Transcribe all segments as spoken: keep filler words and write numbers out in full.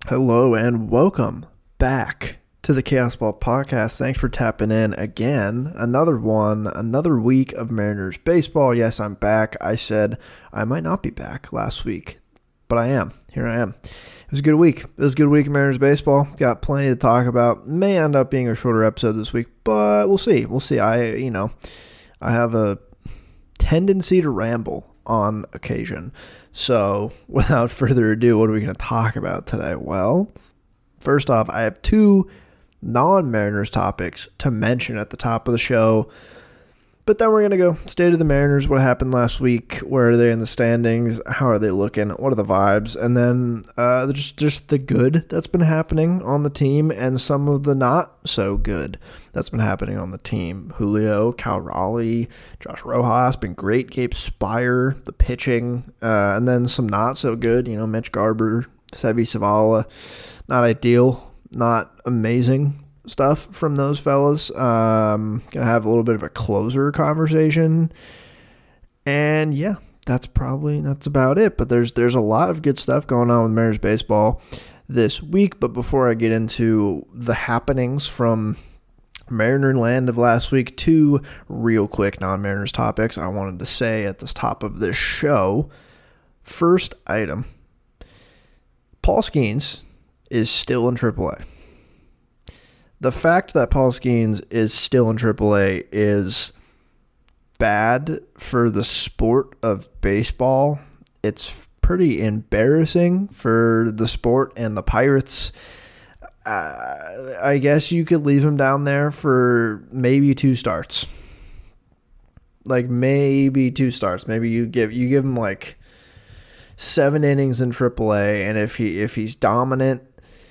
Hello and welcome back to the Chaos Ball Podcast. Thanks for tapping in again. Another one, another week of Mariners baseball. Yes, I'm back. I said I might not be back last week, but I am. Here I am. It was a good week. It was a good week of Mariners baseball. Got plenty to talk about. May end up being a shorter episode this week, but we'll see. We'll see. I, you know, I have a tendency to ramble on occasion. So, without further ado, what are we going to talk about today? Well, first off, I have two non-Mariners topics to mention at the top of the show. But then we're going to go state of the Mariners, what happened last week, where are they in the standings, how are they looking, what are the vibes, and then uh, just, just the good that's been happening on the team and some of the not so good that's been happening on the team. Julio, Cal Raleigh, Josh Rojas, been great. Gabe Spire, the pitching, uh, and then some not so good, you know, Mitch Garber, Seby Zavala, not ideal, not amazing stuff from those fellas. Um, gonna have a little bit of a closer conversation, and yeah, that's probably that's about it. But there's there's a lot of good stuff going on with Mariners baseball this week. But before I get into the happenings from Mariner land of last week, two real quick non-Mariners topics I wanted to say at the top of this show. First item: Paul Skeens is still in triple A. The fact that Paul Skeens is still in triple A is bad for the sport of baseball. It's pretty embarrassing for the sport and the Pirates. Uh, I guess you could leave him down there for maybe two starts. Like maybe two starts. Maybe you give you give him like seven innings in triple A, and if he if he's dominant,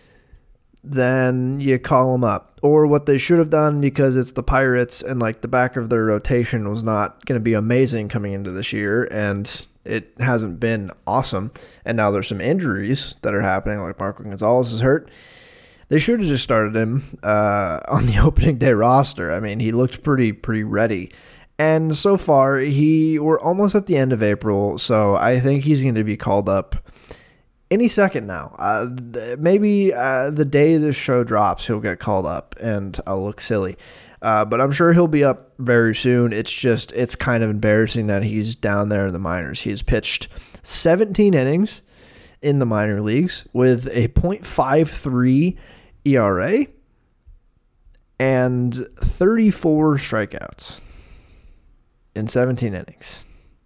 then you call them up. Or what they should have done, because it's the Pirates and like the back of their rotation was not going to be amazing coming into this year, and it hasn't been awesome. And now there's some injuries that are happening, like Marco Gonzalez is hurt. They should have just started him uh, on the opening day roster. I mean, he looked pretty pretty ready. And so far, he we're almost at the end of April, so I think he's going to be called up any second now. Uh, th- maybe uh, the day this show drops, he'll get called up, and I'll look silly. Uh, but I'm sure he'll be up very soon. It's just, it's kind of embarrassing that he's down there in the minors. He's pitched seventeen innings in the minor leagues with a point five three E R A and thirty-four strikeouts in seventeen innings.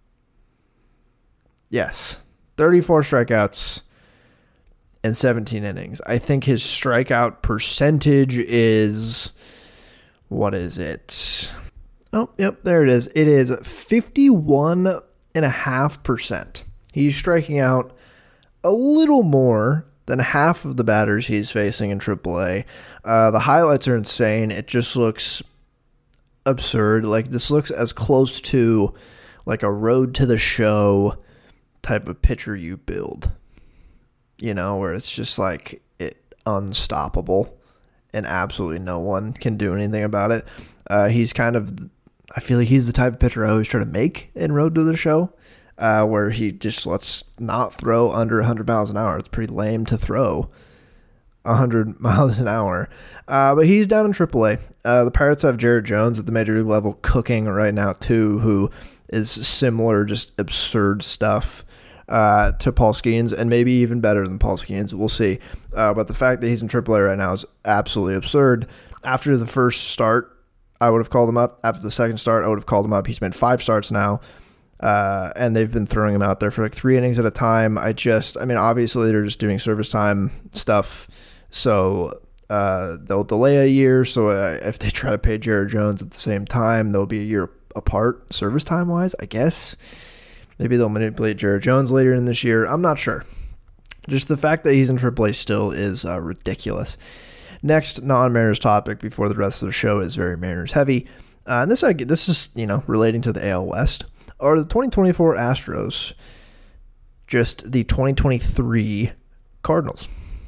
Yes, thirty-four strikeouts in seventeen innings. I think his strikeout percentage is, what is it? Oh, yep, there it is. It is fifty-one point five percent. He's striking out a little more than half of the batters he's facing in triple A. Uh, the highlights are insane. It just looks absurd. Like, this looks as close to like a road to the show type of pitcher you build, you know, where it's just like it unstoppable and absolutely no one can do anything about it. Uh, he's kind of, I feel like he's the type of pitcher I always try to make in Road to the Show, uh, where he just lets not throw under one hundred miles an hour. It's pretty lame to throw one hundred miles an hour. Uh, but he's down in triple A. Uh, the Pirates have Jared Jones at the major league level cooking right now too, who is similar, just absurd stuff uh, to Paul Skeens, and maybe even better than Paul Skeens. We'll see. Uh, but the fact that he's in triple A right now is absolutely absurd. After the first start, I would have called him up. After the second start, I would have called him up. He's made five starts now, uh, and they've been throwing him out there for like three innings at a time. I just, I mean, obviously they're just doing service time stuff, so uh, they'll delay a year. So uh, if they try to pay Jared Jones at the same time, they'll be a year apart service time wise, I guess. Maybe they'll manipulate Jared Jones later in this year. I'm not sure. Just the fact that he's in triple A still is uh, ridiculous. Next non-Mariners topic before the rest of the show is very Mariners heavy. Uh, and this I this is, you know, relating to the A L West. Are the twenty twenty-four Astros just the twenty twenty-three Cardinals?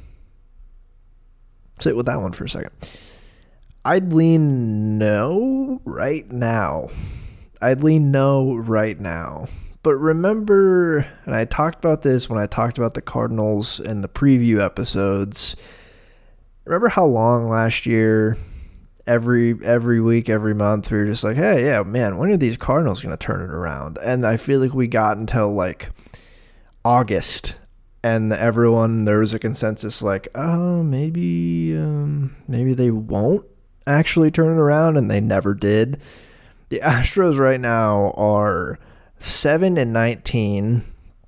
Sit with that one for a second. I'd lean no right now. I'd lean no right now. But remember, and I talked about this when I talked about the Cardinals in the preview episodes. Remember how long last year, every every week, every month, we were just like, hey, yeah, man, when are these Cardinals going to turn it around? And I feel like we got until like August, and everyone, there was a consensus like, oh, maybe, um, maybe they won't actually turn it around, and they never did. The Astros right now are seven and nineteen.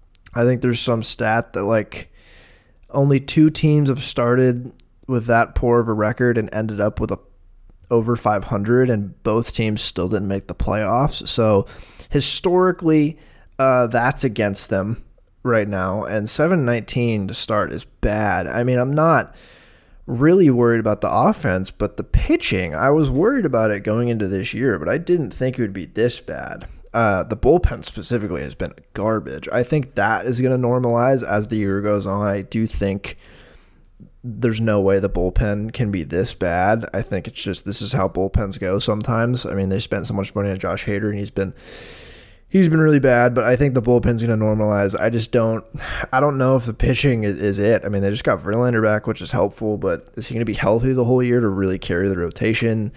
I think there's some stat that like only two teams have started with that poor of a record and ended up with a over five hundred, and both teams still didn't make the playoffs. So historically, uh, that's against them right now. And seven and nineteen to start is bad. I mean, I'm not really worried about the offense, but the pitching, I was worried about it going into this year, but I didn't think it would be this bad. Uh, the bullpen specifically has been garbage. I think that is going to normalize as the year goes on. I do think there's no way the bullpen can be this bad. I think it's just this is how bullpens go sometimes. I mean, they spent so much money on Josh Hader, and he's been he's been really bad, but I think the bullpen's going to normalize. I just don't I don't know if the pitching is, is it. I mean, they just got Verlander back, which is helpful, but is he going to be healthy the whole year to really carry the rotation?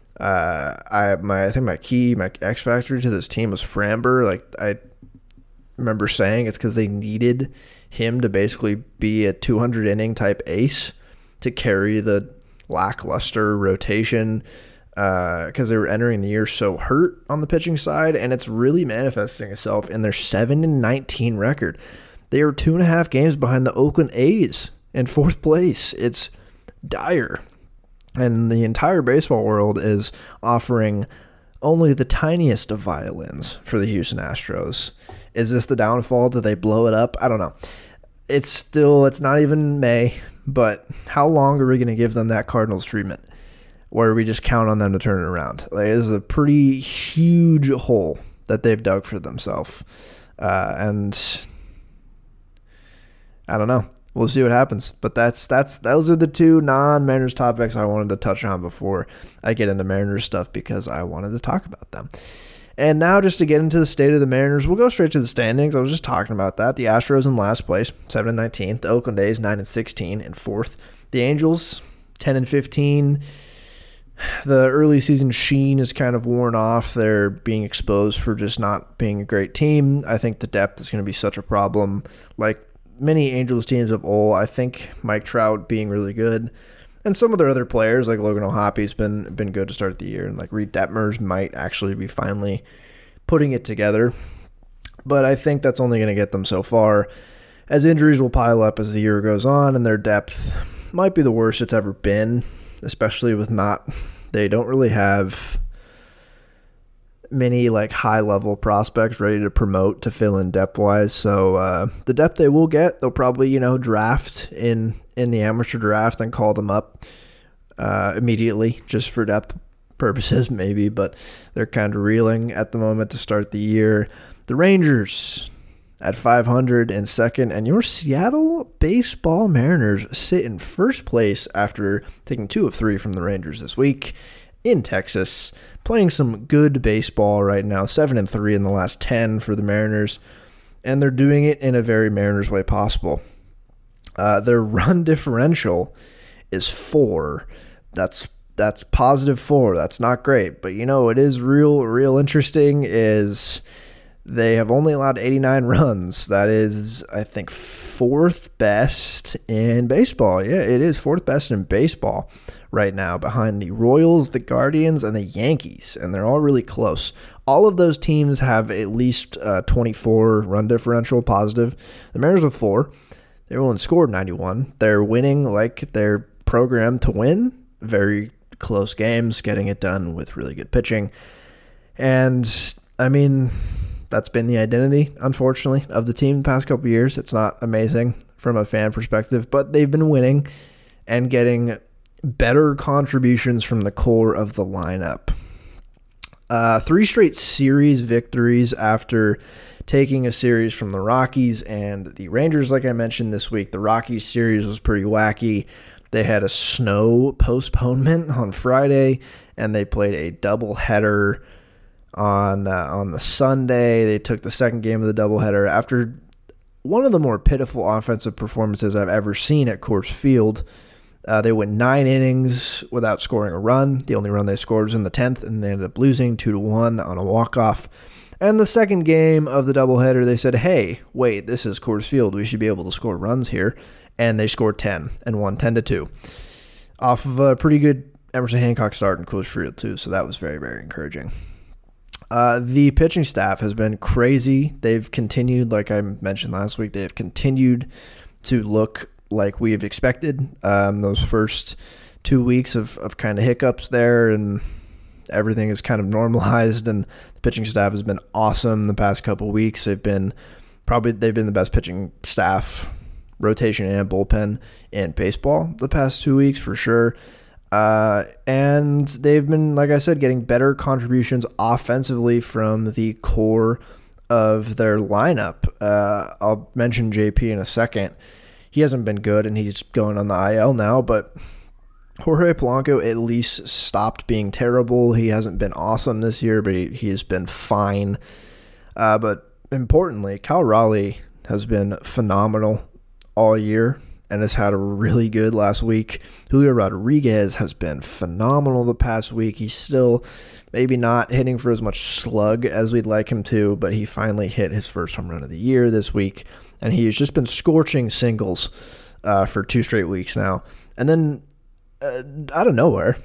Uh, I my I think my key, my X factor to this team was Framber. Like I remember saying, it's because they needed him to basically be a two hundred inning type ace to carry the lackluster rotation, because uh, they were entering the year so hurt on the pitching side, and it's really manifesting itself in their seven and nineteen record. They are two and a half games behind the Oakland A's in fourth place. It's dire. And the entire baseball world is offering only the tiniest of violins for the Houston Astros. Is this the downfall? Do they blow it up? I don't know. It's still, it's not even May, but how long are we going to give them that Cardinals treatment where we just count on them to turn it around? Like, this is a pretty huge hole that they've dug for themselves. Uh, and I don't know. We'll see what happens. But that's that's those are the two non-Mariners topics I wanted to touch on before I get into Mariners stuff, because I wanted to talk about them. And now, just to get into the state of the Mariners, we'll go straight to the standings. I was just talking about that. The Astros in last place, seven and nineteen. The Oakland A's, nine and sixteen, in fourth. The Angels, ten and fifteen. The early season sheen is kind of worn off. They're being exposed for just not being a great team. I think the depth is going to be such a problem. Like many Angels teams of old, I think Mike Trout being really good, and some of their other players like Logan O'Hoppy's been been good to start the year, and like Reed Detmers might actually be finally putting it together. But I think that's only going to get them so far, as injuries will pile up as the year goes on, and their depth might be the worst it's ever been, especially with not they don't really have many like high level prospects ready to promote to fill in depth wise. So uh, the depth they will get, they'll probably, you know, draft in, in the amateur draft and call them up uh, immediately just for depth purposes maybe, but they're kind of reeling at the moment to start the year. The Rangers at five hundred in second, and your Seattle baseball Mariners sit in first place after taking two of three from the Rangers this week in Texas, playing some good baseball right now, seven and three in the last ten for the Mariners, and they're doing it in a very Mariners way possible. Uh, their run differential is four. That's that's positive four. That's not great, but you know it is real real interesting is they have only allowed eighty-nine runs. That is, I think, fourth best in baseball. Yeah, it is fourth best in baseball right now, behind the Royals, the Guardians, and the Yankees, and they're all really close. All of those teams have at least uh, twenty-four run differential positive. The Mariners have four. They only scored ninety-one. They're winning like they're programmed to win. Very close games, getting it done with really good pitching. And, I mean, that's been the identity, unfortunately, of the team the past couple of years. It's not amazing from a fan perspective, but they've been winning and getting better contributions from the core of the lineup. Uh, three straight series victories after taking a series from the Rockies and the Rangers, like I mentioned this week. The Rockies series was pretty wacky. They had a snow postponement on Friday, and they played a doubleheader on uh, on the Sunday. They took the second game of the doubleheader after one of the more pitiful offensive performances I've ever seen at Coors Field. Uh, they went nine innings without scoring a run. The only run they scored was in the tenth, and they ended up losing two to one on a walk-off. And the second game of the doubleheader, they said, hey, wait, this is Coors Field. We should be able to score runs here. And they scored ten and won ten to two. Off of a pretty good Emerson Hancock start in Coors Field, too. So that was very, very encouraging. Uh, the pitching staff has been crazy. They've continued, like I mentioned last week, they have continued to look like we have expected. Um, those first two weeks of, of kind of hiccups there, and everything is kind of normalized, and the pitching staff has been awesome the past couple weeks. They've been probably they've been the best pitching staff, rotation and bullpen, in baseball the past two weeks for sure. Uh, and they've been, like I said, getting better contributions offensively from the core of their lineup. Uh, I'll mention J P in a second. He hasn't been good, and he's going on the I L now, but Jorge Polanco at least stopped being terrible. He hasn't been awesome this year, but he, he has been fine. Uh, but importantly, Cal Raleigh has been phenomenal all year and has had a really good last week. Julio Rodriguez has been phenomenal the past week. He's still maybe not hitting for as much slug as we'd like him to, but he finally hit his first home run of the year this week. And he's just been scorching singles uh, for two straight weeks now. And then, uh, out of nowhere,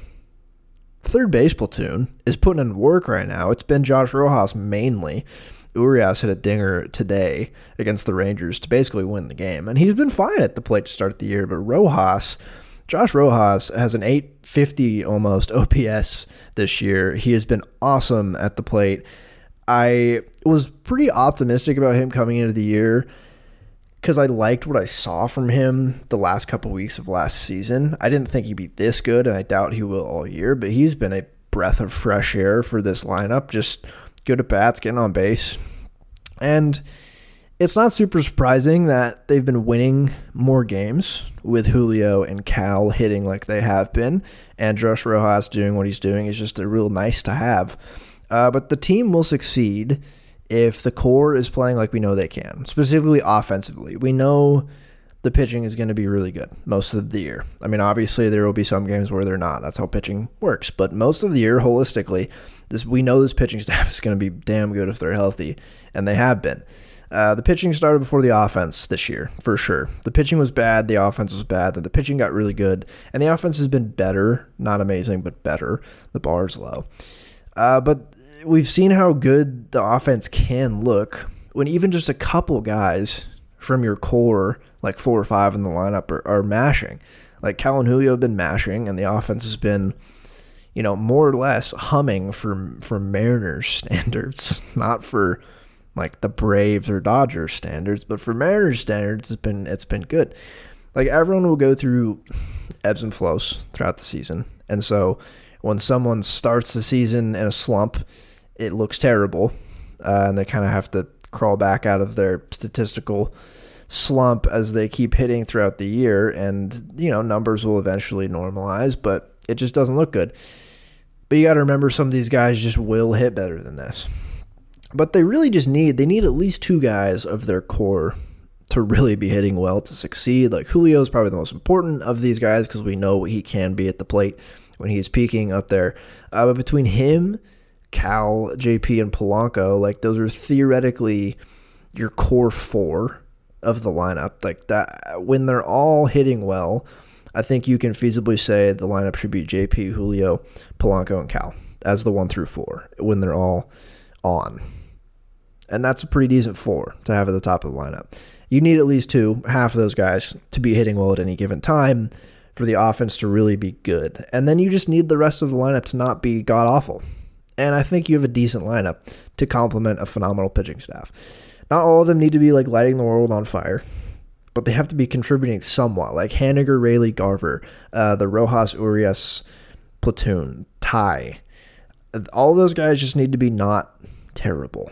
third base platoon is putting in work right now. It's been Josh Rojas mainly. Urias hit a dinger today against the Rangers to basically win the game. And he's been fine at the plate to start the year. But Rojas, Josh Rojas has an eight fifty almost O P S this year. He has been awesome at the plate. I was pretty optimistic about him coming into the year because I liked what I saw from him the last couple weeks of last season. I didn't think he'd be this good, and I doubt he will all year, but he's been a breath of fresh air for this lineup. Just good at bats, getting on base. And it's not super surprising that they've been winning more games with Julio and Cal hitting like they have been, and Josh Rojas doing what he's doing is just a real nice to have. Uh, but the team will succeed if the core is playing like we know they can, specifically offensively. We know the pitching is going to be really good most of the year. I mean, obviously there will be some games where they're not. That's how pitching works. But most of the year, holistically, this we know this pitching staff is going to be damn good if they're healthy, and they have been. Uh, the pitching started before the offense this year, for sure. The pitching was bad, the offense was bad, then the pitching got really good, and the offense has been better, not amazing, but better. The bar's low. Uh, but we've seen how good the offense can look when even just a couple guys from your core, like four or five in the lineup, are, are mashing. Like Cal and Julio have been mashing, and the offense has been, you know, more or less humming for, for Mariners standards, not for like the Braves or Dodgers standards, but for Mariners standards, it's been it's been good. Like everyone will go through ebbs and flows throughout the season, and so when someone starts the season in a slump, it looks terrible, uh, and they kind of have to crawl back out of their statistical slump as they keep hitting throughout the year, and, you know, numbers will eventually normalize, but it just doesn't look good. But you got to remember, some of these guys just will hit better than this. But they really just need, they need at least two guys of their core to really be hitting well to succeed. Like Julio is probably the most important of these guys because we know what he can be at the plate when he's peaking up there. Uh, but between him, Cal, J P, and Polanco, like those are theoretically your core four of the lineup. Like that, when they're all hitting well, I think you can feasibly say the lineup should be J P, Julio, Polanco, and Cal as the one through four when they're all on. And that's a pretty decent four to have at the top of the lineup. You need at least two, half of those guys, to be hitting well at any given time for the offense to really be good. And then you just need the rest of the lineup to not be god-awful. And I think you have a decent lineup to complement a phenomenal pitching staff. Not all of them need to be like lighting the world on fire, but they have to be contributing somewhat, like Haniger, Raley, Garver, uh, the Rojas Urias platoon, Ty. All of those guys just need to be not terrible.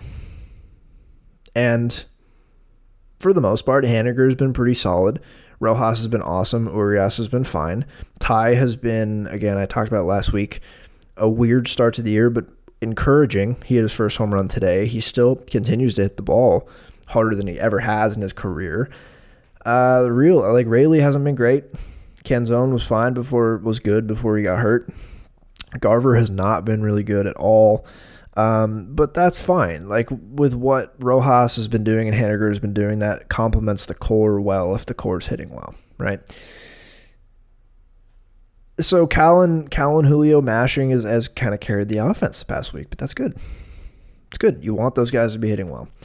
And for the most part, Haniger has been pretty solid. Rojas has been awesome. Urias has been fine. Ty has been, again, I talked about last week, a weird start to the year, but encouraging. He hit his first home run today. He still continues to hit the ball harder than he ever has in his career. Uh, the real, like, Rayleigh hasn't been great. Canzone was fine before, was good before he got hurt. Garver has not been really good at all. Um, but that's fine. Like, with what Rojas has been doing and Haniger has been doing, that complements the core well if the core is hitting well, right? So Callan, Callan Julio mashing is, has kind of carried the offense the past week, but that's good. It's good. You want those guys to be hitting well.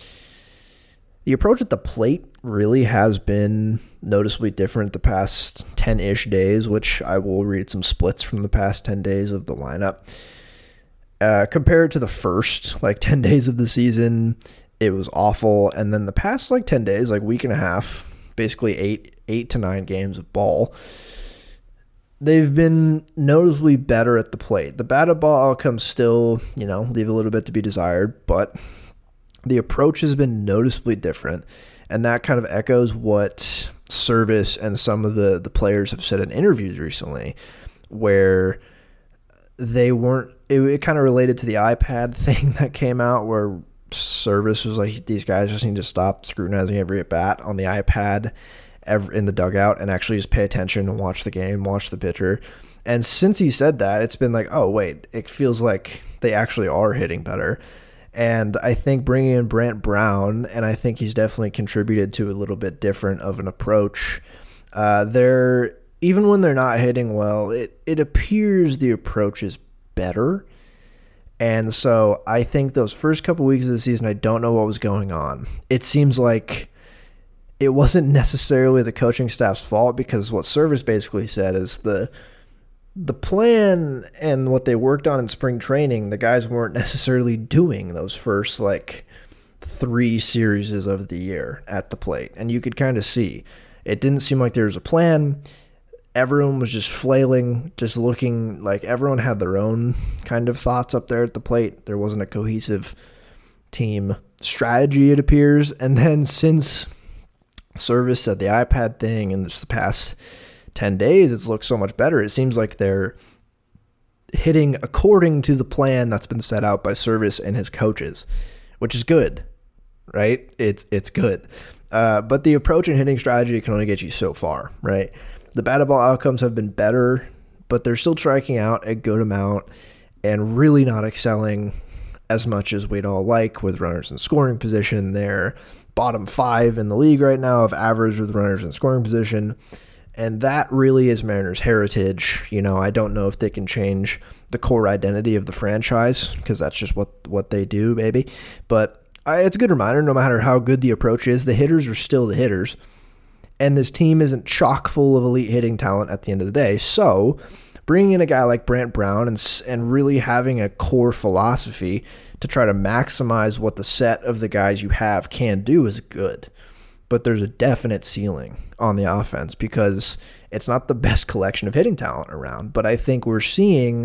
The approach at the plate really has been noticeably different the past ten-ish days, which I will read some splits from the past ten days of the lineup. Uh, compared to the first, like, ten days of the season, it was awful. And then the past, like, ten days, like, week and a half, basically eight, eight to nine games of ball, they've been noticeably better at the plate. The batted ball outcomes still, you know, leave a little bit to be desired, but the approach has been noticeably different. And that kind of echoes what Service and some of the, the players have said in interviews recently, where they weren't, it, it kind of related to the iPad thing that came out, where Service was like, these guys just need to stop scrutinizing every at bat on the iPad ever in the dugout and actually just pay attention and watch the game, watch the pitcher. And since he said that, it's been like, oh, wait, it feels like they actually are hitting better. And I think bringing in Brant Brown, and I think he's definitely contributed to a little bit different of an approach. Uh, they're, even when they're not hitting well, it, it appears the approach is better. And so I think those first couple weeks of the season, I don't know what was going on. It seems like it wasn't necessarily the coaching staff's fault, because what Service basically said is the the plan and what they worked on in spring training, the guys weren't necessarily doing those first, like, three series of the year at the plate. And you could kind of see it didn't seem like there was a plan. Everyone was just flailing, just looking like everyone had their own kind of thoughts up there at the plate. There wasn't a cohesive team strategy, it appears. And then since Service said the iPad thing in just the past ten days, it's looked so much better. It seems like they're hitting according to the plan that's been set out by Service and his coaches, which is good, right? It's it's good. Uh, but the approach and hitting strategy can only get you so far, right? The batted ball outcomes have been better, but they're still striking out a good amount and really not excelling as much as we'd all like with runners in scoring position. They're bottom five in the league right now of average with runners in scoring position. And that really is Mariners' heritage. You know, I don't know if they can change the core identity of the franchise, because that's just what, what they do, baby. But I, it's a good reminder, no matter how good the approach is, the hitters are still the hitters. And this team isn't chock full of elite hitting talent at the end of the day. So bringing in a guy like Brant Brown and, and really having a core philosophy to try to maximize what the set of the guys you have can do is good. But there's a definite ceiling on the offense, because it's not the best collection of hitting talent around. But I think we're seeing,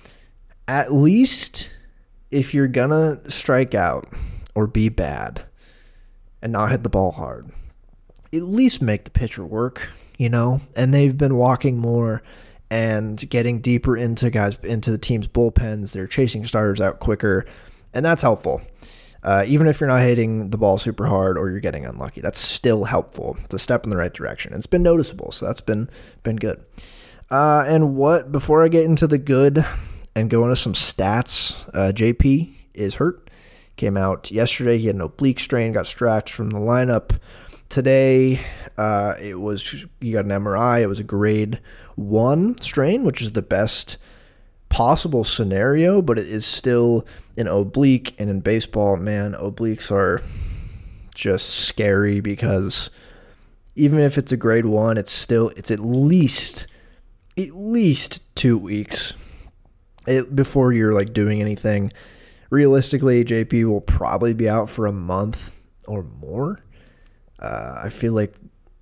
at least if you're going to strike out or be bad and not hit the ball hard, at least make the pitcher work, you know? And they've been walking more and getting deeper into guys, into the team's bullpens. They're chasing starters out quicker, and that's helpful. Uh, even if you're not hitting the ball super hard or you're getting unlucky, that's still helpful. It's a step in the right direction. It's been noticeable, so that's been been good. Uh, and what, before I get into the good and go into some stats, uh, J P is hurt. Came out yesterday. He had an oblique strain, got scratched from the lineup. Today, uh, it was he got an M R I. It was a grade one strain, which is the best possible scenario, but it is still an oblique. And in baseball, man, obliques are just scary, because even if it's a grade one, it's still it's at least at least two weeks it, before you're like doing anything. Realistically, J P will probably be out for a month or more. Uh, I feel like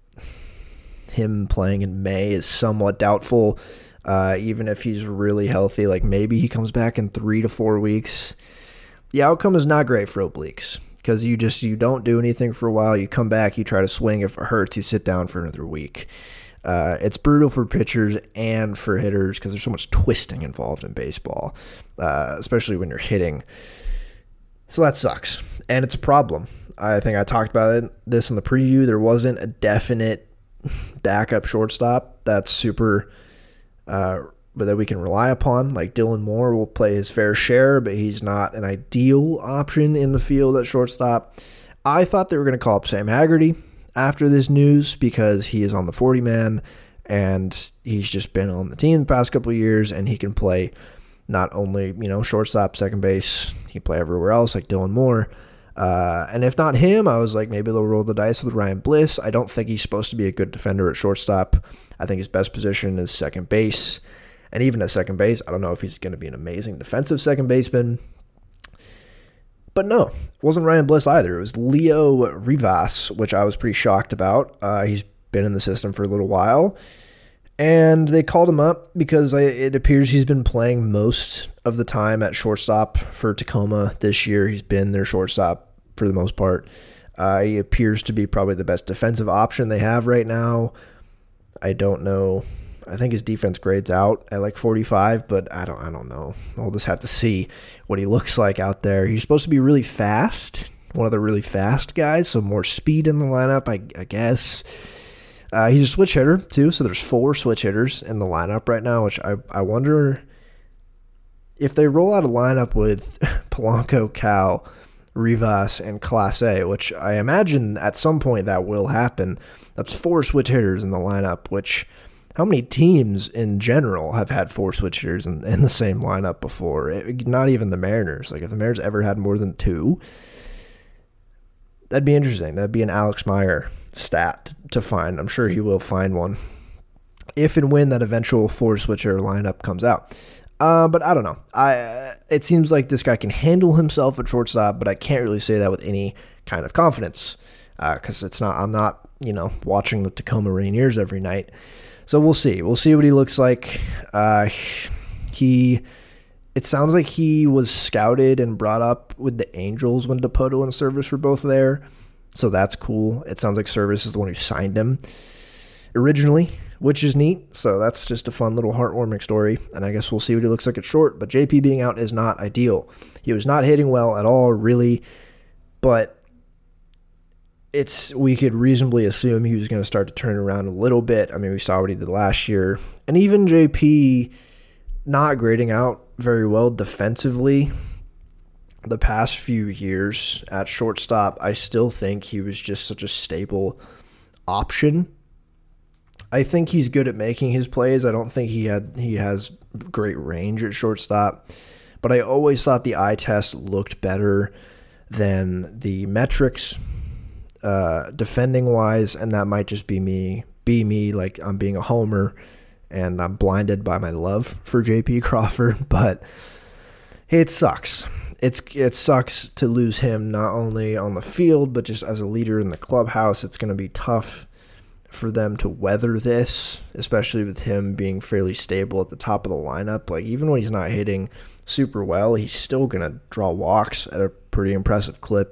him playing in May is somewhat doubtful. Uh, even if he's really healthy, like maybe he comes back in three to four weeks. The outcome is not great for obliques, because you just you don't do anything for a while. You come back, you try to swing. If it hurts, you sit down for another week. Uh, it's brutal for pitchers and for hitters because there's so much twisting involved in baseball, uh, especially when you're hitting. So that sucks, and it's a problem. I think I talked about it, this in the preview. There wasn't a definite backup shortstop that's super, uh, but that we can rely upon. Like Dylan Moore will play his fair share, but he's not an ideal option in the field at shortstop. I thought they were going to call up Sam Haggerty after this news because he is on the forty man and he's just been on the team the past couple of years, and he can play not only, you know, shortstop, second base, he can play everywhere else like Dylan Moore. Uh, and if not him, I was like, maybe they'll roll the dice with Ryan Bliss. I don't think he's supposed to be a good defender at shortstop. I think his best position is second base. And even at second base, I don't know if he's going to be an amazing defensive second baseman. But no, it wasn't Ryan Bliss either. It was Leo Rivas, which I was pretty shocked about. Uh, he's been in the system for a little while. And they called him up because it appears he's been playing most of the time at shortstop for Tacoma this year. He's been their shortstop for the most part. Uh, he appears to be probably the best defensive option they have right now. I don't know. I think his defense grades out at like forty-five, but I don't I don't know. We'll just have to see what he looks like out there. He's supposed to be really fast, one of the really fast guys, so more speed in the lineup, I, I guess. Uh, he's a switch hitter, too, so there's four switch hitters in the lineup right now, which I, I wonder if they roll out a lineup with Polanco, Cal, Rivas, and Class A, which I imagine at some point that will happen. That's four switch hitters in the lineup, which how many teams in general have had four switch hitters in, in the same lineup before? It, not even the Mariners. Like, if the Mariners ever had more than two, that'd be interesting. That'd be an Alex Meyer stat to find. I'm sure he will find one if and when that eventual four switcher lineup comes out. Uh, but I don't know. I uh, it seems like this guy can handle himself at shortstop, but I can't really say that with any kind of confidence because uh, it's not. I'm not, you know, watching the Tacoma Rainiers every night. So we'll see. We'll see what he looks like. Uh, he. It sounds like he was scouted and brought up with the Angels when Dipoto and Service were both there. So that's cool. It sounds like Service is the one who signed him originally, which is neat. So that's just a fun little heartwarming story. And I guess we'll see what he looks like at short. But J P being out is not ideal. He was not hitting well at all, really. But it's we could reasonably assume he was going to start to turn around a little bit. I mean, we saw what he did last year. And even J P not grading out very well defensively the past few years at shortstop. I still think he was just such a stable option. I think he's good at making his plays. I don't think he had he has great range at shortstop, but I always thought the eye test looked better than the metrics uh, defending wise, and that might just be me, be me like I'm being a homer and I'm blinded by my love for J P Crawford, but it sucks. It's it sucks to lose him not only on the field, but just as a leader in the clubhouse. It's going to be tough for them to weather this, especially with him being fairly stable at the top of the lineup. Like, even when he's not hitting super well, he's still going to draw walks at a pretty impressive clip.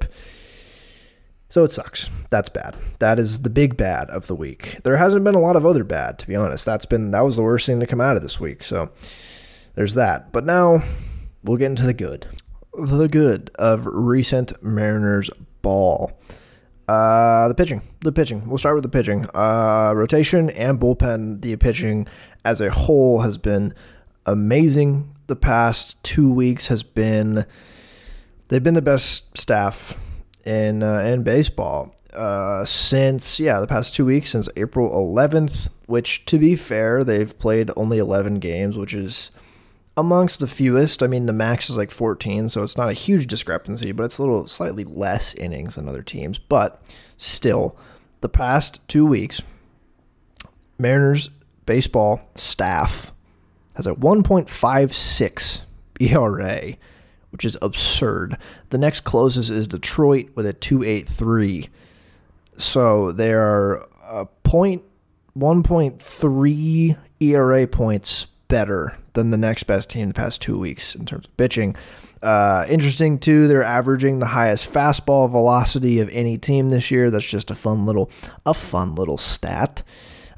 So it sucks. That's bad. That is the big bad of the week. There hasn't been a lot of other bad, to be honest. That's been that was the worst thing to come out of this week. So there's that. But now we'll get into the good. The good of recent Mariners ball. Uh, the pitching. The pitching. We'll start with the pitching. Uh, rotation and bullpen. The pitching as a whole has been amazing. The past two weeks has been they've been the best staff in uh, in baseball uh, since yeah the past two weeks since April eleventh. Which, to be fair, they've played only eleven games, which is amongst the fewest. I mean, the max is like fourteen, so it's not a huge discrepancy, but it's a little slightly less innings than other teams. But still, the past two weeks, Mariners baseball staff has a one point five six E R A, which is absurd. The next closest is Detroit with a two point eight three. So they are a point, one point three E R A points better than the next best team in the past two weeks in terms of pitching. Uh, interesting, too, they're averaging the highest fastball velocity of any team this year. That's just a fun little, a fun little stat.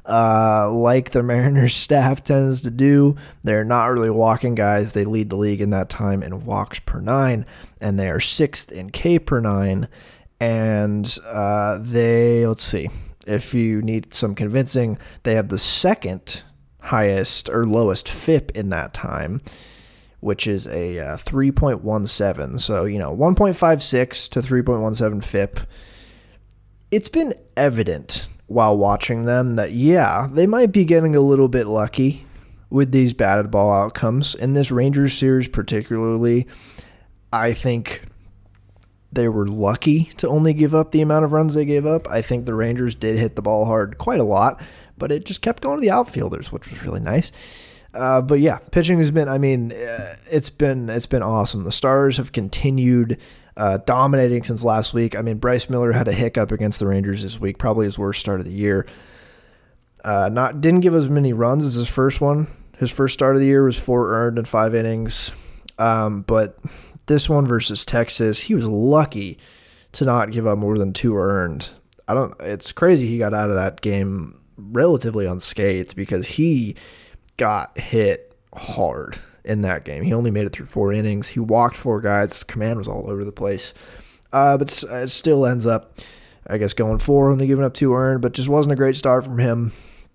Uh, like the Mariners staff tends to do, they're not really walking guys. They lead the league in that time in walks per nine, and they are sixth in K per nine. And uh, they, let's see, if you need some convincing, they have the second highest or lowest F I P in that time, which is a uh, three point one seven. So, you know, one point five six to three point one seven F I P. It's been evident while watching them that, yeah, they might be getting a little bit lucky with these batted ball outcomes. In this Rangers series particularly, I think they were lucky to only give up the amount of runs they gave up. I think the Rangers did hit the ball hard quite a lot, but it just kept going to the outfielders, which was really nice. Uh, but yeah, pitching has been, I mean, uh, it's been it's been awesome. The Stars have continued uh, dominating since last week. I mean, Bryce Miller had a hiccup against the Rangers this week, probably his worst start of the year. Uh, not didn't give as many runs as his first one. His first start of the year was four earned in five innings. Um, but this one versus Texas, he was lucky to not give up more than two earned. I don't. It's crazy he got out of that game relatively unscathed because he got hit hard in that game. He only made it through four innings. He walked four guys. His command was all over the place. Uh, but it still ends up, I guess, going four, only giving up two earned, but just wasn't a great start from him.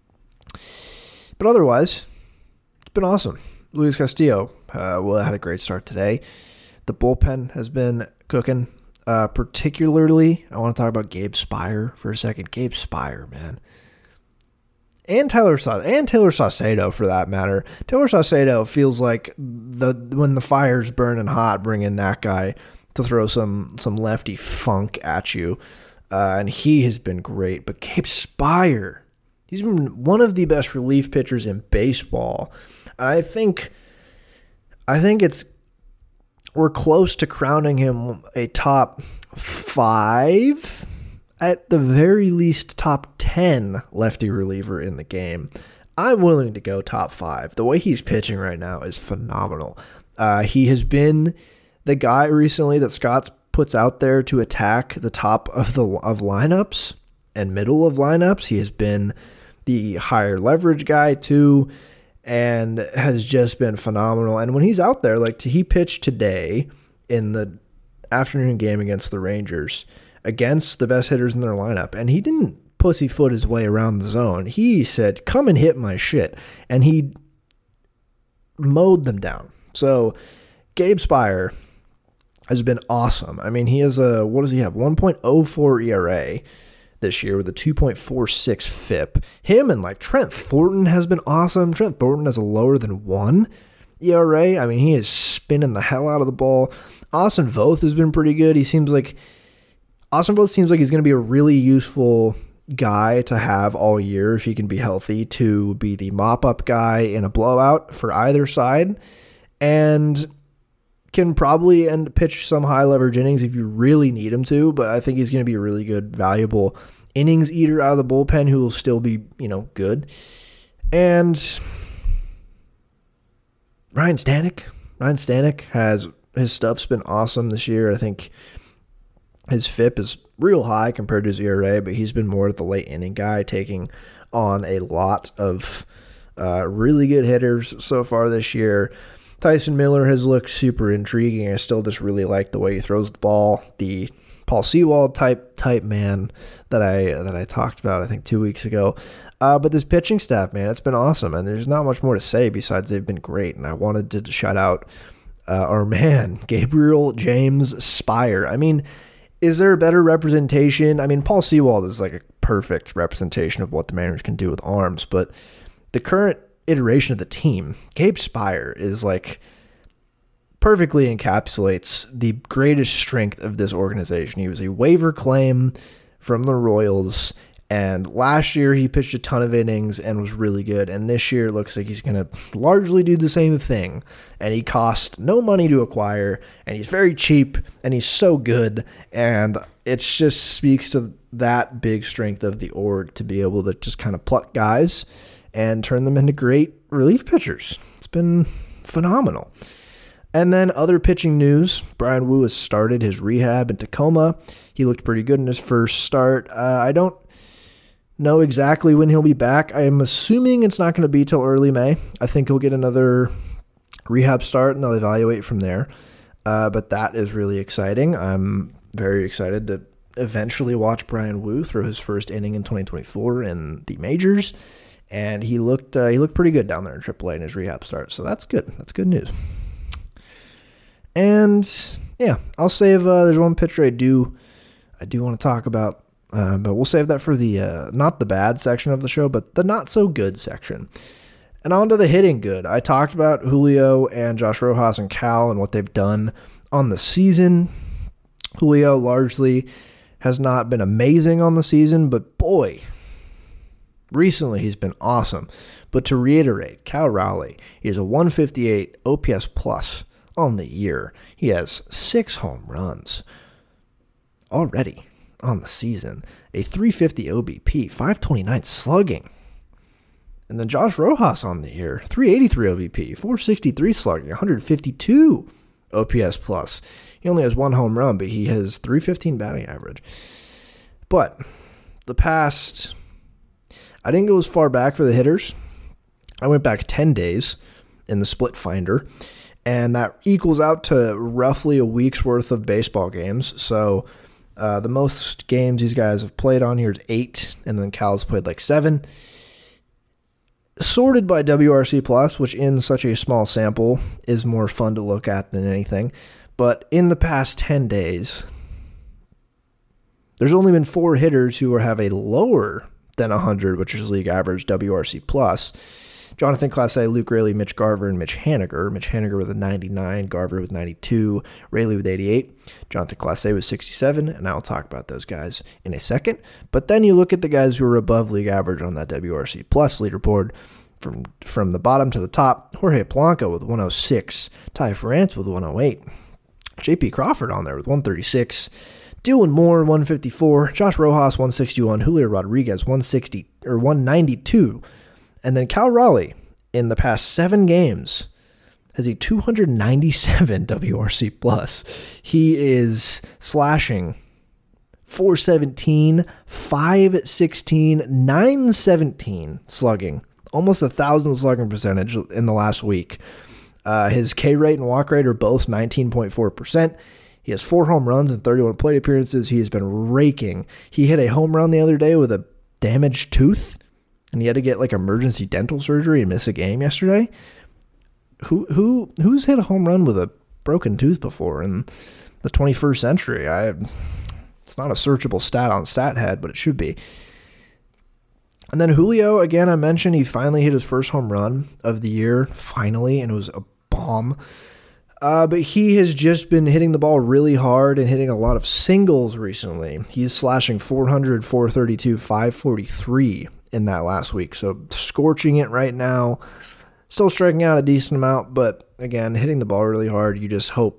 But otherwise, it's been awesome. Luis Castillo uh, well, had a great start today. The bullpen has been cooking. Uh, particularly, I want to talk about Gabe Spire for a second. Gabe Spire, man. And Taylor Sa- and Taylor Saucedo, for that matter. Taylor Saucedo feels like the when the fire's burning hot, bring in that guy to throw some some lefty funk at you. Uh, and he has been great. But Gabe Spire, he's been one of the best relief pitchers in baseball. And I think, I think it's we're close to crowning him a top five, at the very least top ten lefty reliever in the game. I'm willing to go top five. The way he's pitching right now is phenomenal. Uh, he has been the guy recently that Scott puts out there to attack the top of the of lineups and middle of lineups. He has been the higher leverage guy too, and has just been phenomenal. And when he's out there, like he pitched today in the afternoon game against the Rangers, against the best hitters in their lineup, and he didn't pussyfoot his way around the zone. He said, come and hit my shit, and he mowed them down. So Gabe Spire has been awesome. I mean, he has a, what does he have, one point oh four E R A this year with a two point four six F I P. Him and like Trent Thornton has been awesome. Trent Thornton has a lower than one E R A. I mean, he is spinning the hell out of the ball. Austin Voth has been pretty good. He seems like Austin Voth seems like he's going to be a really useful guy to have all year if he can be healthy, to be the mop-up guy in a blowout for either side, and can probably end pitch some high leverage innings if you really need him to. But I think he's going to be a really good, valuable innings eater out of the bullpen who will still be, you know, good. And Ryan Stanek, Ryan Stanek has his stuff's been awesome this year. I think his F I P is real high compared to his E R A, but he's been more at the late inning guy, taking on a lot of uh, really good hitters so far this year. Tyson Miller has looked super intriguing. I still just really like the way he throws the ball. The Paul Sewald type type man that I that I talked about, I think, two weeks ago. Uh, but this pitching staff, man, it's been awesome, and there's not much more to say besides they've been great. And I wanted to shout out uh, our man, Gabriel James Spire. I mean, is there a better representation? I mean, Paul Sewald is like a perfect representation of what the Mariners can do with arms, but the current iteration of the team, Gabe Spire is like perfectly encapsulates the greatest strength of this organization. He was a waiver claim from the Royals, and last year he pitched a ton of innings and was really good, and this year it looks like he's going to largely do the same thing, and he cost no money to acquire, and he's very cheap, and he's so good, and it just speaks to that big strength of the org to be able to just kind of pluck guys and turn them into great relief pitchers. It's been phenomenal. And then other pitching news, Brian Wu has started his rehab in Tacoma. He looked pretty good in his first start. Uh, I don't know exactly when he'll be back. I am assuming it's not going to be till early May. I think he'll get another rehab start and they'll evaluate from there. Uh, but that is really exciting. I'm very excited to eventually watch Brian Wu throw his first inning in twenty twenty-four in the majors. And he looked uh, he looked pretty good down there in triple A in his rehab start. So that's good. That's good news. And yeah, I'll save. Uh, there's one pitcher I do I do want to talk about. Uh, but we'll save that for the, uh, not the bad section of the show, but the not so good section. And on to the hitting good. I talked about Julio and Josh Rojas and Cal and what they've done on the season. Julio largely has not been amazing on the season, but boy, recently he's been awesome. But to reiterate, Cal Raleigh, he has a one fifty-eight O P S plus on the year. He has six home runs already on the season, a three fifty O B P, five twenty-nine slugging. And then Josh Rojas on the year, three eighty-three O B P, four sixty-three slugging, one fifty-two O P S plus. He only has one home run, but he has three fifteen batting average. But the past, I didn't go as far back for the hitters. I went back ten days in the split finder, and that equals out to roughly a week's worth of baseball games. So Uh, the most games these guys have played on here is eight, and then Cal's played like seven. Sorted by W R C plus, which in such a small sample is more fun to look at than anything. But in the past ten days, there's only been four hitters who have a lower than one hundred, which is league average W R C plus. Jonathan Clase, Luke Raley, Mitch Garver, and Mitch Haniger. Mitch Haniger with a ninety-nine, Garver with ninety-two, Raley with eighty-eight, Jonathan Clase with sixty-seven, and I'll talk about those guys in a second. But then you look at the guys who are above league average on that W R C plus leaderboard from from the bottom to the top. Jorge Polanco with one oh six, Ty France with one oh eight, J P Crawford on there with one thirty-six, Dylan Moore one fifty-four, Josh Rojas one sixty-one, Julio Rodriguez one sixty or one ninety-two. And then Cal Raleigh, in the past seven games, has a two ninety-seven W R C plus. He is slashing four seventeen, five sixteen, nine seventeen slugging. Almost a thousand slugging percentage in the last week. Uh, his K rate and walk rate are both nineteen point four percent. He has four home runs and thirty-one plate appearances. He has been raking. He hit a home run the other day with a damaged tooth, and he had to get like emergency dental surgery and miss a game yesterday. Who who who's hit a home run with a broken tooth before in the twenty-first century? I it's not a searchable stat on StatHead, but it should be. And then Julio, again, I mentioned he finally hit his first home run of the year, finally, and it was a bomb. Uh, but he has just been hitting the ball really hard and hitting a lot of singles recently. He's slashing four hundred, four thirty-two, five forty-three in that last week. So scorching it right now. Still striking out a decent amount, but again, hitting the ball really hard. You just hope.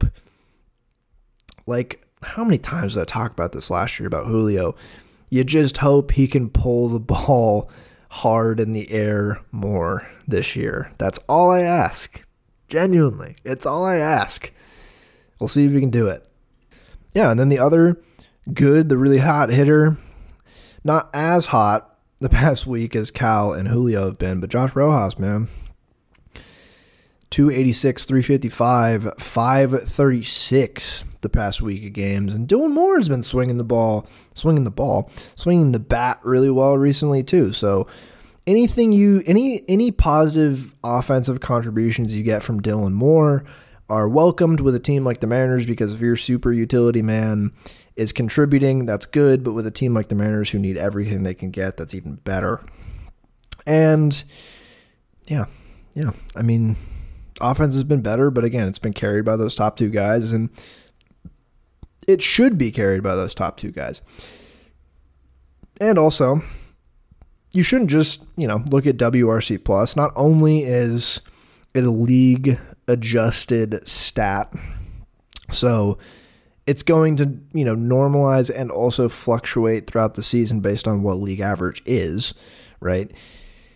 Like, how many times did I talk about this last year about Julio? You just hope he can pull the ball hard in the air more this year. That's all I ask. Genuinely. It's all I ask. We'll see if we can do it. Yeah, and then the other good, the really hot hitter, not as hot the past week as Cal and Julio have been, but Josh Rojas, man. two eighty-six, three fifty-five, five thirty-six the past week of games. And Dylan Moore has been swinging the ball, swinging the ball, swinging the bat really well recently too. So anything you, any, any positive offensive contributions you get from Dylan Moore are welcomed with a team like the Mariners, because if your super utility man is contributing, that's good. But with a team like the Mariners who need everything they can get, that's even better. And yeah, yeah, I mean, offense has been better, but again, it's been carried by those top two guys, and it should be carried by those top two guys. And also, you shouldn't just, you know, look at W R C plus. Not only is it a league adjusted stat, so it's going to, you know, normalize and also fluctuate throughout the season based on what league average is, right?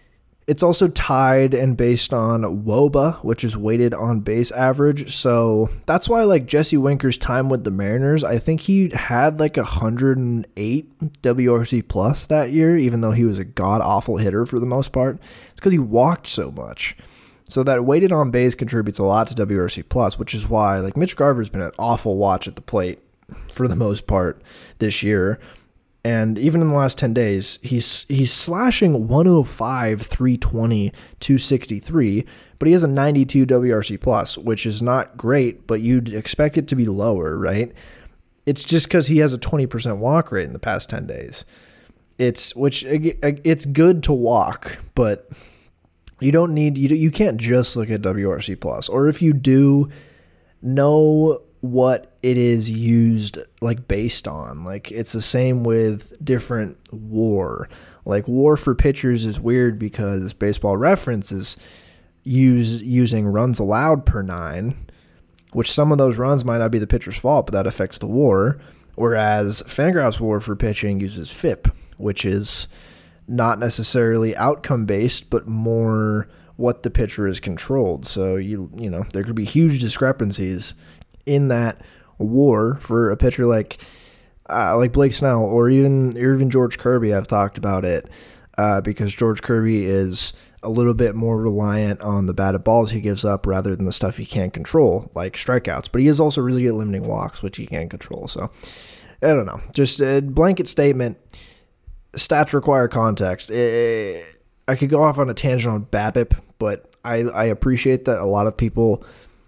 It's also tied and based on W O B A, which is weighted on base average. So that's why, like, Jesse Winker's time with the Mariners, I think he had like one hundred eight W R C plus that year, even though he was a god-awful hitter for the most part. It's because he walked so much. So that weighted on base contributes a lot to W R C plus, which is why, like, Mitch Garver's been an awful watch at the plate for the most part this year. And even in the last ten days, he's he's slashing one oh five, three twenty, two sixty-three, but he has a ninety-two W R C plus, which is not great, but you'd expect it to be lower, right? It's just because he has a twenty percent walk rate in the past ten days. It's which it's good to walk, but you don't need you you can't just look at W R C plus, or if you do, know what it is used like based on. Like, it's the same with different WAR. Like, WAR for pitchers is weird because Baseball Reference is use using runs allowed per nine, which some of those runs might not be the pitcher's fault, but that affects the WAR. Whereas Fangraphs WAR for pitching uses F I P, which is not necessarily outcome based, but more what the pitcher is controlled. So you you know there could be huge discrepancies in that WAR for a pitcher like uh, like Blake Snell or even or even George Kirby. I've talked about it uh, because George Kirby is a little bit more reliant on the batted balls he gives up rather than the stuff he can't control, like strikeouts. But he is also really good at limiting walks, which he can't control. So I don't know. Just a blanket statement. Stats require context. It, I could go off on a tangent on BABIP, but I, I appreciate that a lot of people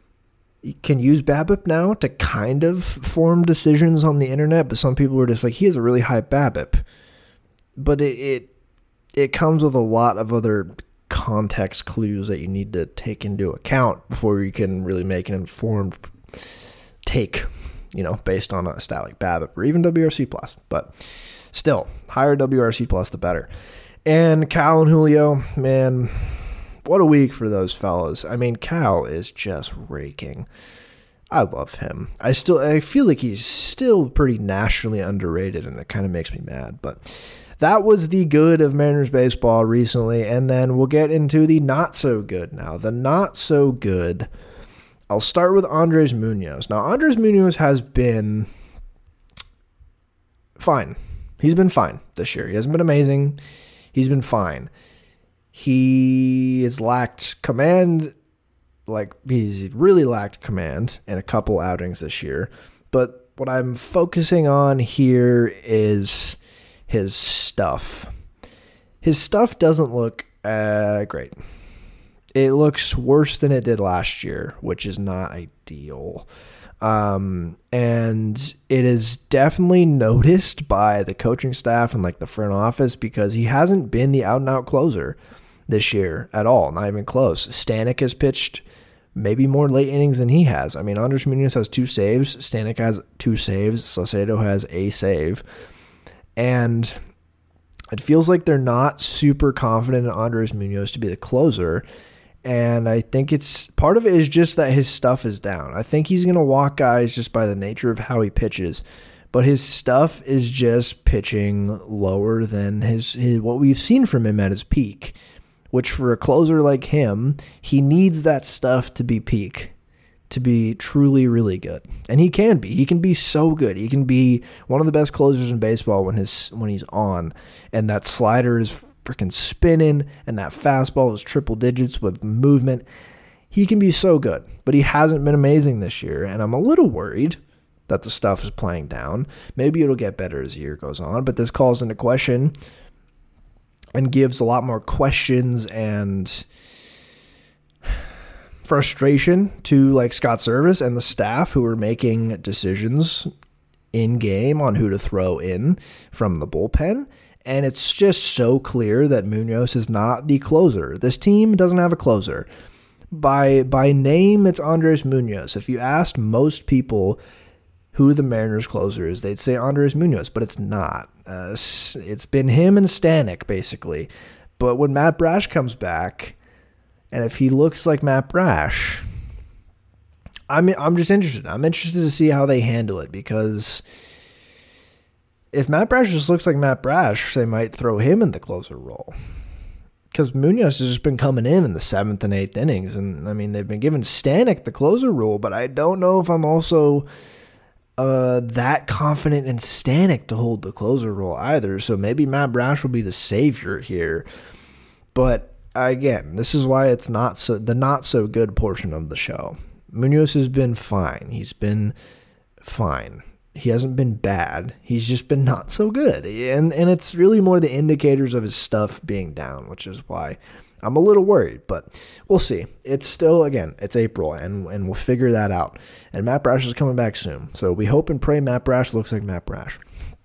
can use BABIP now to kind of form decisions on the internet, but some people are just like, he has a really high BABIP. But it, it it comes with a lot of other context clues that you need to take into account before you can really make an informed take, you know, based on a stat like BABIP or even W R C plus. But still, higher W R C plus, the better. And Cal and Julio, man, what a week for those fellas. I mean, Cal is just raking. I love him. I still, I feel like he's still pretty nationally underrated, and it kind of makes me mad. But that was the good of Mariners baseball recently, and then we'll get into the not so good now. The not so good. I'll start with Andres Munoz. Now, Andres Munoz has been fine. He's been fine this year. He hasn't been amazing. He's been fine. He has lacked command, like he's really lacked command in a couple outings this year. But what I'm focusing on here is his stuff. His stuff doesn't look uh, great. It looks worse than it did last year, which is not ideal. Um, and it is definitely noticed by the coaching staff and like the front office because he hasn't been the out and out closer this year at all. Not even close. Stanek has pitched maybe more late innings than he has. I mean, Andres Munoz has two saves. Stanek has two saves. Saucedo has a save. And it feels like they're not super confident in Andres Munoz to be the closer. And I think it's part of it is just that his stuff is down. I think he's going to walk guys just by the nature of how he pitches, but his stuff is just pitching lower than his, his what we've seen from him at his peak, which for a closer like him, he needs that stuff to be peak, to be truly, really good. And he can be. He can be so good. He can be one of the best closers in baseball when his when he's on, and that slider is freaking spinning, and that fastball is triple digits with movement. He can be so good, but he hasn't been amazing this year, and I'm a little worried that the stuff is playing down. Maybe it'll get better as the year goes on, but this calls into question and gives a lot more questions and frustration to like Scott Servais and the staff who are making decisions in game on who to throw in from the bullpen. And it's just so clear that Munoz is not the closer. This team doesn't have a closer. By by name, it's Andres Munoz. If you asked most people who the Mariners closer is, they'd say Andres Munoz, but it's not. Uh, it's been him and Stanek, basically. But when Matt Brash comes back, and if he looks like Matt Brash, I'm, I'm just interested. I'm interested to see how they handle it, because if Matt Brash just looks like Matt Brash, they might throw him in the closer role. because Munoz has just been coming in in the seventh and eighth innings. And, I mean, they've been giving Stanek the closer role, but I don't know if I'm also uh, that confident in Stanek to hold the closer role either. So maybe Matt Brash will be the savior here. But, again, this is why it's not so the not-so-good portion of the show. Munoz has been fine. He's been fine. He hasn't been bad. He's just been not so good. And and it's really more the indicators of his stuff being down, which is why I'm a little worried. But we'll see. It's still, again, it's April, and, and we'll figure that out. And Matt Brash is coming back soon. So we hope and pray Matt Brash looks like Matt Brash.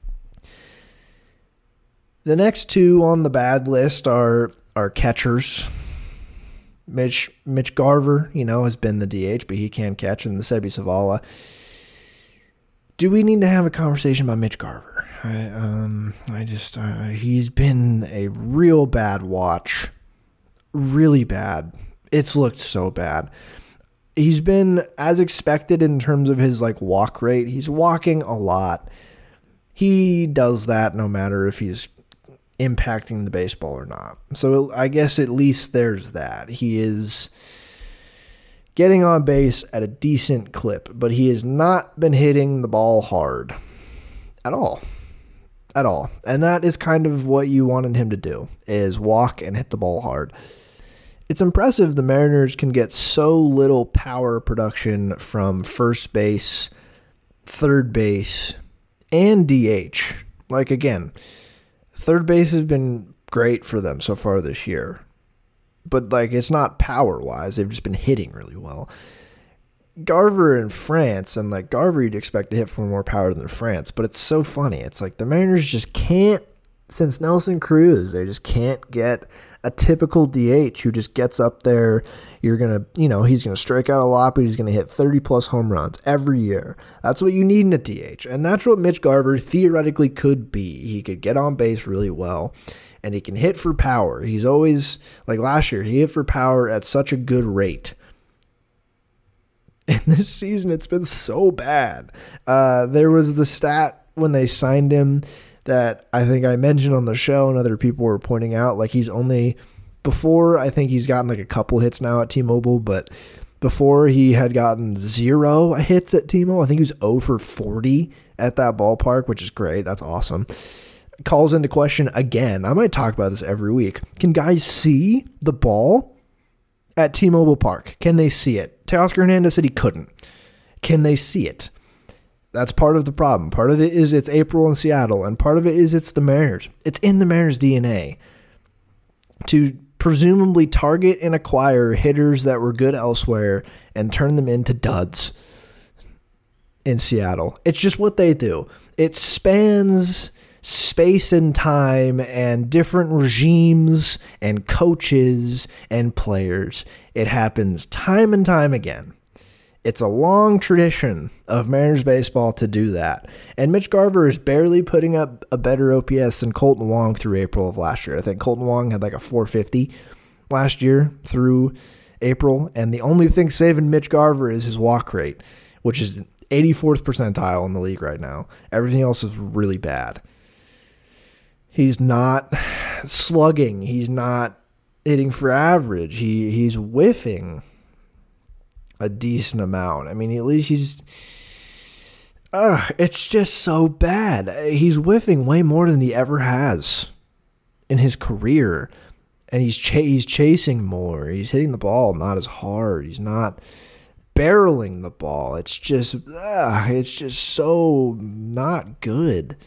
The next two on the bad list are, are catchers. Mitch Mitch Garver, you know, has been the D H, but he can't catch, and the Sebi Zavala. Do we need to have a conversation about Mitch Garver? I, um, I just, uh, he's been a real bad watch. Really bad. It's looked so bad. He's been as expected in terms of his, like, walk rate. He's walking a lot. He does that no matter if he's impacting the baseball or not. So I guess at least there's that. He is getting on base at a decent clip, but he has not been hitting the ball hard at all. At all. And that is kind of what you wanted him to do, is walk and hit the ball hard. It's impressive the Mariners can get so little power production from first base, third base, and D H. Like, again, third base has been great for them so far this year. But, like, it's not power-wise. They've just been hitting really well. Garver in France, and, like, Garver you'd expect to hit for more power than France. But it's so funny. It's like the Mariners just can't, since Nelson Cruz, they just can't get a typical D H who just gets up there. You're going to, you know, he's going to strike out a lot, but he's going to hit thirty-plus home runs every year. That's what you need in a D H. And that's what Mitch Garver theoretically could be. He could get on base really well, and he can hit for power. He's always, like last year, he hit for power at such a good rate. And this season, it's been so bad. Uh, there was the stat when they signed him that I think I mentioned on the show and other people were pointing out, like he's only, before I think he's gotten like a couple hits now at T-Mobile, but before he had gotten zero hits at T-Mobile. I think he was zero for forty at that ballpark, which is great. That's awesome. Calls into question again. I might talk about this every week. Can guys see the ball at T-Mobile Park? Can they see it? Teoscar Hernandez said he couldn't. Can they see it? That's part of the problem. Part of it is it's April in Seattle, and part of it is it's the Mariners. It's in the Mariners' D N A to presumably target and acquire hitters that were good elsewhere and turn them into duds in Seattle. It's just what they do. It spans space and time and different regimes and coaches and players. It happens time and time again. It's a long tradition of Mariners baseball to do that. And Mitch Garver is barely putting up a better O P S than Colton Wong through April of last year. I think Colton Wong had like a four fifty last year through April. And the only thing saving Mitch Garver is his walk rate, which is eighty-fourth percentile in the league right now. Everything else is really bad. He's not slugging. He's not hitting for average. He he's whiffing a decent amount. I mean, at least he's, uh, it's just so bad. He's whiffing way more than he ever has in his career. And he's, ch- he's chasing more. He's hitting the ball not as hard. He's not barreling the ball. It's just, uh, it's just so not good.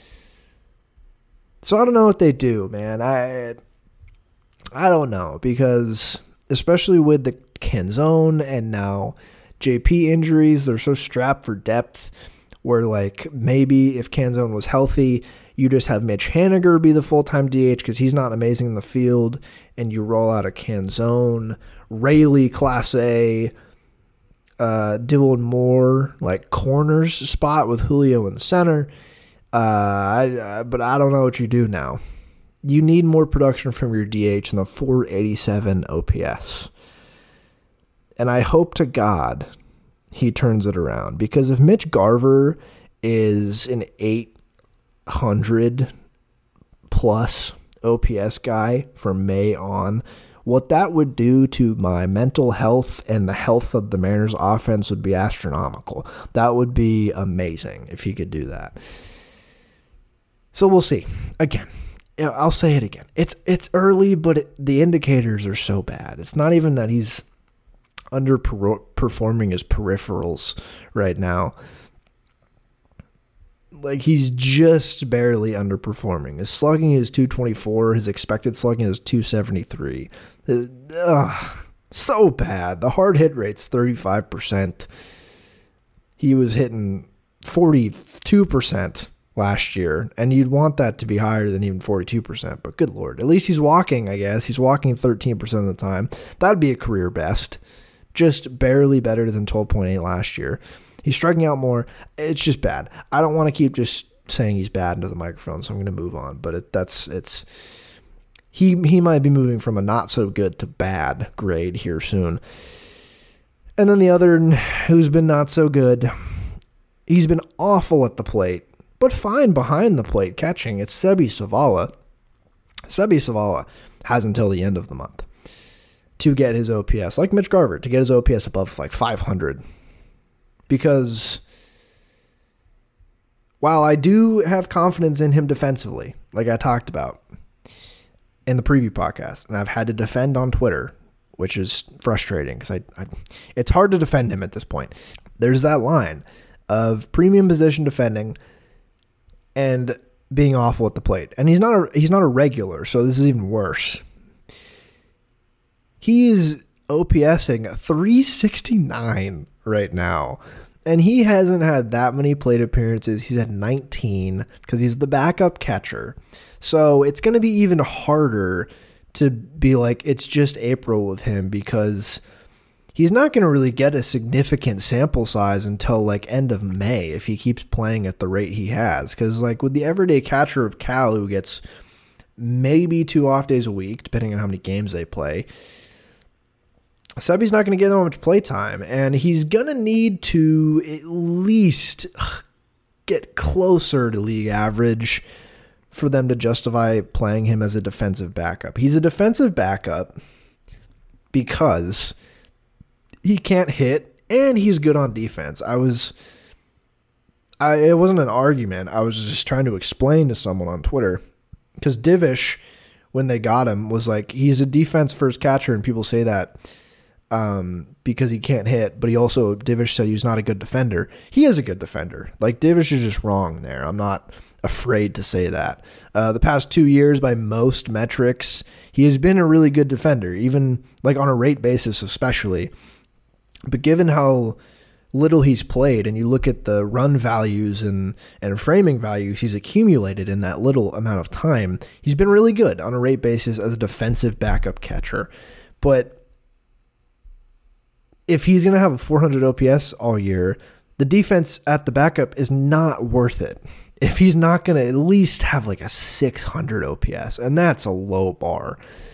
So I don't know what they do, man. I, I don't know, because especially with the Canzone and now J P injuries, they're so strapped for depth where, like, maybe if Canzone was healthy, you just have Mitch Haniger be the full-time D H because he's not amazing in the field, and you roll out a Canzone, Rayleigh Class A, uh, Dylan Moore, like, corners spot with Julio in center. Uh, I, but I don't know what you do now. You need more production from your D H than the four eighty-seven O P S. And I hope to God he turns it around. Because if Mitch Garver is an eight hundred plus O P S guy from May on, what that would do to my mental health and the health of the Mariners offense would be astronomical. That would be amazing if he could do that. So we'll see. Again, I'll say it again. It's it's early, but it, the indicators are so bad. It's not even that he's underperforming his peripherals right now. Like, he's just barely underperforming. His slugging is two twenty-four. His expected slugging is two seventy-three. Ugh, so bad. The hard hit rate's thirty-five percent. He was hitting forty-two percent last year, and you'd want that to be higher than even forty-two percent. But good Lord, at least he's walking, I guess. He's walking thirteen percent of the time. That'd be a career best. Just barely better than twelve point eight last year. He's striking out more. It's just bad. I don't want to keep just saying he's bad into the microphone, so I'm going to move on. But it, that's it's he he might be moving from a not so good to bad grade here soon. And then the other who's been not so good, he's been awful at the plate, but fine behind the plate catching. It's Seby Zavala. Seby Zavala has until the end of the month to get his O P S, like Mitch Garver, to get his O P S above like five hundred. Because while I do have confidence in him defensively, like I talked about in the preview podcast, and I've had to defend on Twitter, which is frustrating because I, I, it's hard to defend him at this point. There's that line of premium position defending and being awful at the plate, and he's not a he's not a regular, so this is even worse. He's OPSing three sixty-nine right now, and he hasn't had that many plate appearances. He's had nineteen because he's the backup catcher. So it's going to be even harder to be like, it's just April with him, because he's not going to really get a significant sample size until like end of May if he keeps playing at the rate he has. Because like with the everyday catcher of Cal, who gets maybe two off days a week, depending on how many games they play, Seby's not going to get that much play time, and he's going to need to at least get closer to league average for them to justify playing him as a defensive backup. He's a defensive backup because he can't hit and he's good on defense. I was, I it wasn't an argument. I was just trying to explain to someone on Twitter, because Divish, when they got him, was like, he's a defense first catcher, and people say that um, because he can't hit, but he also, Divish said he's not a good defender. He is a good defender. Like, Divish is just wrong there. I'm not afraid to say that. Uh, the past two years, by most metrics, he has been a really good defender, even like on a rate basis especially. But given how little he's played, and you look at the run values and, and framing values he's accumulated in that little amount of time, he's been really good on a rate basis as a defensive backup catcher. But if he's going to have a four hundred O P S all year, the defense at the backup is not worth it if he's not going to at least have like a six hundred O P S, and that's a low bar.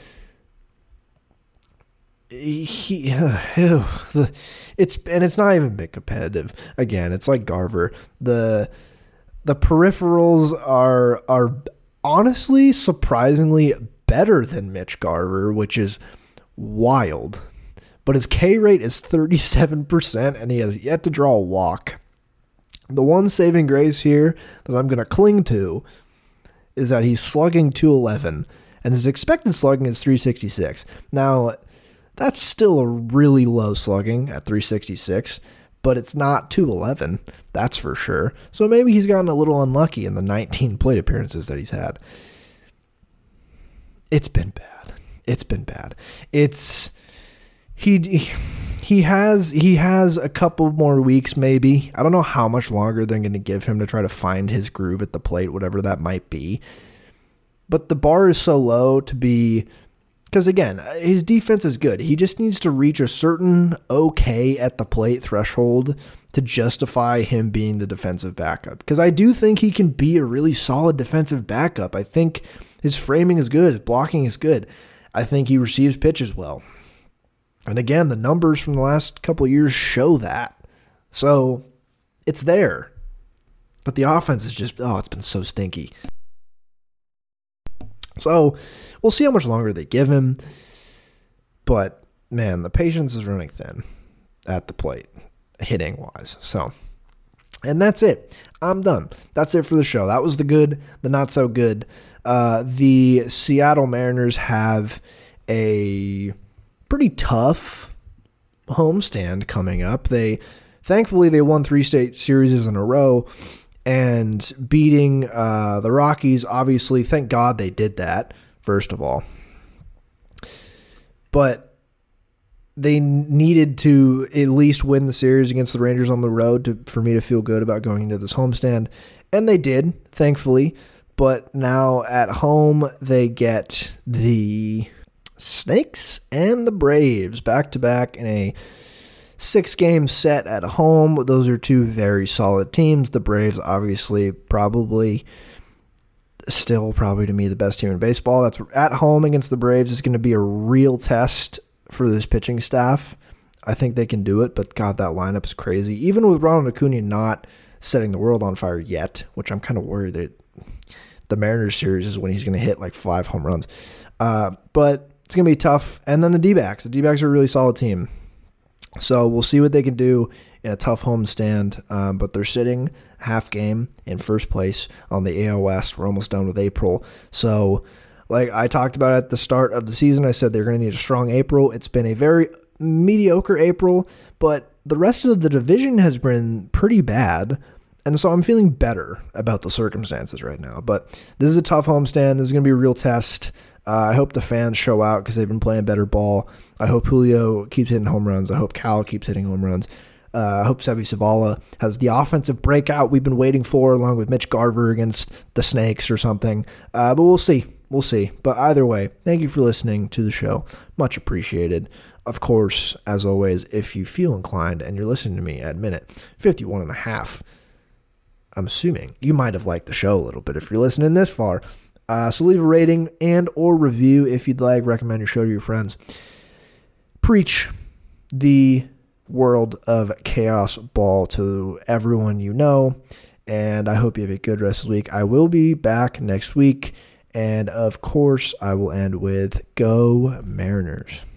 He, uh, ew, the, it's and it's not even big competitive. Again, it's like Garver. The the peripherals are are honestly surprisingly better than Mitch Garver, which is wild. But his K rate is thirty-seven percent, and he has yet to draw a walk. The one saving grace here that I'm going to cling to is that he's slugging two eleven, and his expected slugging is three sixty-six. Now, that's still a really low slugging at three sixty-six, but it's not two eleven, that's for sure. So maybe he's gotten a little unlucky in the nineteen plate appearances that he's had. It's been bad. It's been bad. It's he he has he has a couple more weeks maybe. I don't know how much longer they're going to give him to try to find his groove at the plate, whatever that might be. But the bar is so low to be, because again, his defense is good. He just needs to reach a certain okay at the plate threshold to justify him being the defensive backup. Because I do think he can be a really solid defensive backup. I think his framing is good. His blocking is good. I think he receives pitches well. And again, the numbers from the last couple of years show that. So it's there. But the offense is just, oh, it's been so stinky. So we'll see how much longer they give him. But, man, the patience is running thin at the plate, hitting-wise. So, and that's it. I'm done. That's it for the show. That was the good, the not-so-good. Uh, the Seattle Mariners have a pretty tough homestand coming up. They, thankfully, they won three state series in a row, and beating uh, the Rockies, obviously, thank God they did that, first of all. But they needed to at least win the series against the Rangers on the road to, for me to feel good about going into this homestand. And they did, thankfully. But now at home, they get the Snakes and the Braves back-to-back in a six-game set at home. Those are two very solid teams. The Braves, obviously, probably still probably to me the best team in baseball. That's at home against the Braves is going to be a real test for this pitching staff. I think they can do it, but God, that lineup is crazy. Even with Ronald Acuna not setting the world on fire yet, which I'm kind of worried that the Mariners series is when he's going to hit like five home runs. Uh, but it's going to be tough. And then the D-backs. The D-backs are a really solid team. So we'll see what they can do in a tough homestand, um, but they're sitting half game in first place on the A L West. We're almost done with April. So like I talked about at the start of the season, I said they're going to need a strong April. It's been a very mediocre April, but the rest of the division has been pretty bad. And so I'm feeling better about the circumstances right now. But this is a tough homestand. This is going to be a real test. Uh, I hope the fans show out because they've been playing better ball. I hope Julio keeps hitting home runs. I hope Cal keeps hitting home runs. Uh, I hope Seby Zavala has the offensive breakout we've been waiting for, along with Mitch Garver against the Snakes or something. Uh, but we'll see. We'll see. But either way, thank you for listening to the show. Much appreciated. Of course, as always, if you feel inclined and you're listening to me at minute fifty-one and a half, I'm assuming you might have liked the show a little bit if you're listening this far. Uh, so leave a rating and or review if you'd like. Recommend your show to your friends. Preach the world of chaos ball to everyone you know. And I hope you have a good rest of the week. I will be back next week. And of course, I will end with Go Mariners.